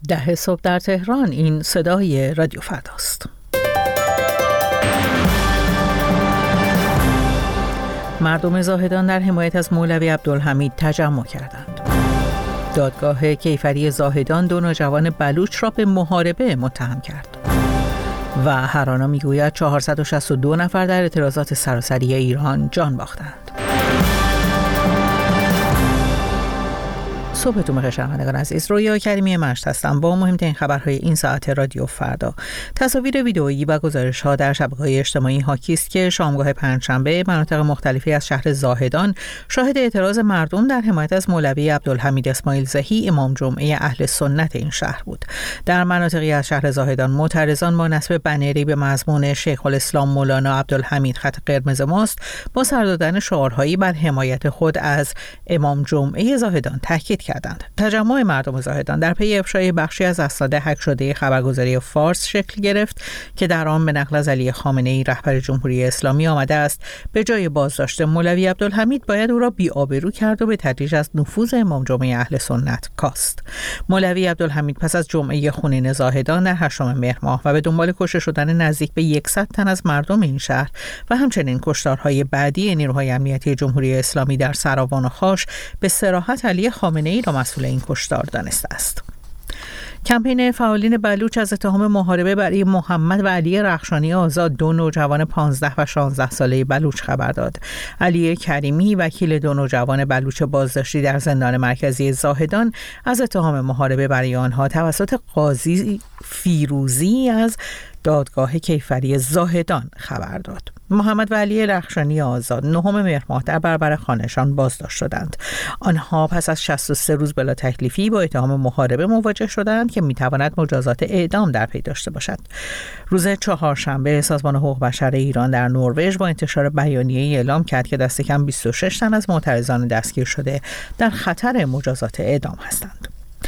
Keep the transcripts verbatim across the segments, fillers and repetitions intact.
ده صبح در تهران. این صدای رادیو فرداست. مردم زاهدان در حمایت از مولوی عبدالحمید تجمع کردند. دادگاه کیفری زاهدان دو نوجوان بلوچ را به محاربه متهم کرد. و هرانا میگوید چهارصد و شصت و دو نفر در اعتراضات سراسری ایران جان باختند. صبحتون بخیر شنوندگان عزیز، رویا کریمی مشت هستم با مهمترین خبرهای این ساعت رادیو فردا. تصاویر ویدئویی و گزارش‌ها در شبکه‌های اجتماعی حاکی است که شامگاه پنجشنبه مناطق مختلفی از شهر زاهدان شاهد اعتراض مردم در حمایت از مولوی عبدالحمید اسماعیل زهی امام جمعه اهل سنت این شهر بود. در مناطقی از شهر زاهدان معترضان با نصب بنری به مضمون شیخ الاسلام مولانا عبدالحمید خط قرمز ماست با سر دادن شعارهایی بر حمایت خود از امام جمعه زاهدان تاکید کردند. تجمع مردم زاهدان در پی افشای بخشی از اسناد هک شده خبرگزاری فارس شکل گرفت که در آن به نقل از علی خامنه‌ای رهبر جمهوری اسلامی آمده است به جای بازداشت مولوی عبدالحمید باید او را بی‌آبرو کرد و به تدریج از نفوذ امام جمعه اهل سنت کاست. مولوی عبدالحمید پس از جمعه خونین زاهدان در هشتم مهر ماه و به دنبال کشته شدن نزدیک به صد تن از مردم این شهر و همچنین کشتارهای بعدی نیروهای امنیتی جمهوری اسلامی در سراوان و خاش به صراحت علی خامنه‌ای را مسئول این کشتار دانسته است. کمپین فعالین بلوچ از اتهام محاربه برای محمد و علی رخشانی آزاد، دو نوجوان پانزده و شانزده ساله بلوچ خبر داد. علی کریمی وکیل دو نوجوان بلوچ بازداشتی در زندان مرکزی زاهدان از اتهام محاربه برای آنها توسط قاضی فیروزی از دادگاه کیفری زاهدان خبر داد. محمد و علی رخشانی آزاد نهم مهر ماه در برابر خانه‌شان بازداشت شدند. آنها پس از شصت و سه روز بلا تکلیفی با اتهام محاربه مواجه شدند که میتواند مجازات اعدام در پی داشته باشد. روز چهارشنبه سازمان حقوق بشر ایران در نروژ با انتشار بیانیه‌ای اعلام کرد که دست کم بیست و شش تن از معترضان دستگیر شده در خطر مجازات اعدام هستند.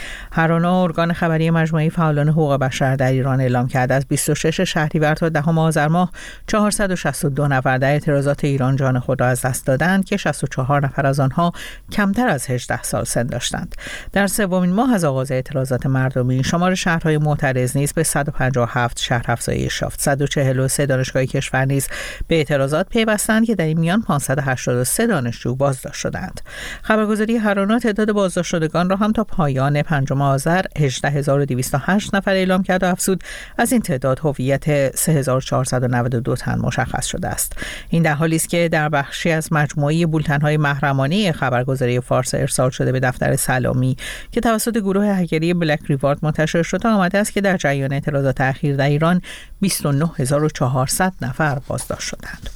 هرانا ارگان خبری مجموعه فعالان حقوق بشر در ایران اعلام کرد از بیست و شش شهریور تا دهم آذر ماه چهارصد و شصت و دو نفر در اعتراضات ایران جان خود را از دست دادند که شصت و چهار نفر از آنها کمتر از هجده سال سن داشتند. در سومین ماه از آغاز اعتراضات مردمی شمار شهرهای معترض نیز به صد و پنجاه و هفت شهر افزایش یافت. صد و چهل و سه دانشگاه کشور نیز به اعتراضات پیوستند که در این میان پانصد و هشتاد و سه دانشجو بازداشت شدند. خبرگزاری هرانا تعداد بازداشت شدگان را هم تا پایان پنجم آذر هجده هزار و دویست و هشت نفر اعلام کرد و افزود از این تعداد هویت سه هزار و چهارصد و نود و دو تن مشخص شده است. این در حالی است که در بخشی از مجموعه بولتن‌های محرمانه خبرگزاری فارس ارسال شده به دفتر سلامی که توسط گروه هکری بلک ریوارد منتشر شده آمده است که در جریان اعتراضات اخیر در ایران بیست و نه هزار و چهارصد نفر بازداشت شدند.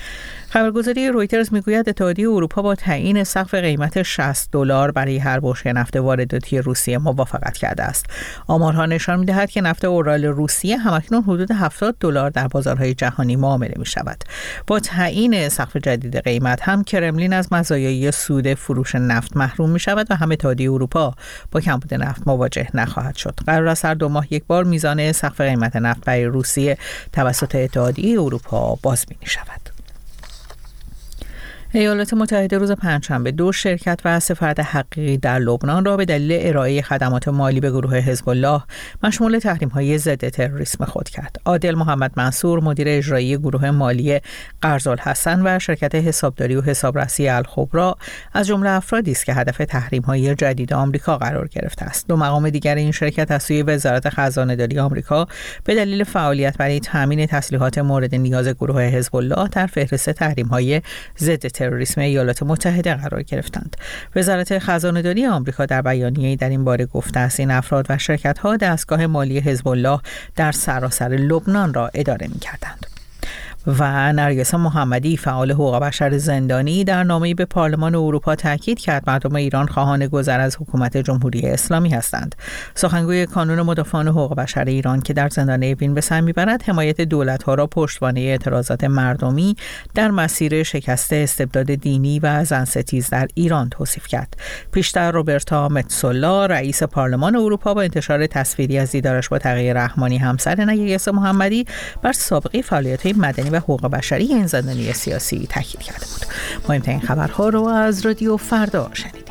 خبرگزاری رویترز میگوید اتحادیه اروپا با تعیین سقف قیمت شصت دلار برای هر بشکه نفت وارداتی روسیه موافقت کرده است. آمارها نشان می‌دهد که نفت اورال روسیه همکنون حدود هفتاد دلار در بازارهای جهانی معامله می‌شود. با تعیین سقف جدید قیمت هم کرملین از مزایای سود فروش نفت محروم می‌شود و هم اتحادیه اروپا با کمبود نفت مواجه نخواهد شد. قرار است هر دو ماه یک بار میزان سقف قیمت نفت برای روسیه توسط اتحادیه اروپا بازبینی شود. ایالات متحده روز پنجشنبه دو شرکت و سفارت حقیقی در لبنان را به دلیل ارائه خدمات مالی به گروه حزب الله مشمول تحریم‌های ضد تروریسم خود کرد. عادل محمد منصور مدیر اجرایی گروه مالی قرض‌الحسن و شرکت حسابداری و حسابرسی الخبرا از جمله افرادی است که هدف تحریم‌های جدید آمریکا قرار گرفته است. دو مقام دیگر این شرکت از سوی وزارت خزانه‌داری آمریکا به دلیل فعالیت برای تامین تسلیحات مورد نیاز گروه حزب الله در فهرست تحریم‌های ضد تروریسم ایالات متحده قرار گرفتند. وزارت خزانه‌داری آمریکا در بیانیه‌ای در این باره گفته است این افراد و شرکت‌ها دستگاه مالی حزب الله در سراسر لبنان را اداره می‌کردند. و نرگس محمدی فعال حقوق بشر زندانی در نامه‌ای به پارلمان اروپا تاکید کرد مردم ایران خواهان گذر از حکومت جمهوری اسلامی هستند. سخنگوی کانون مدافعان حقوق بشر ایران که در زندان اوین به سر می‌برد حمایت دولت‌ها را پشتوانه اعتراضات مردمی در مسیر شکست استبداد دینی و زنستیز در ایران توصیف کرد. پیشتر روبرتا متسولا رئیس پارلمان اروپا با انتشار تصویری از دیدارش با تقی رحمانی همسر نرگس محمدی بر سابقه فعالیت‌های مدنی و حقوق بشری این زندانی سیاسی تاکید کرده بود. مهمترین خبرها رو از رادیو فردا شنید.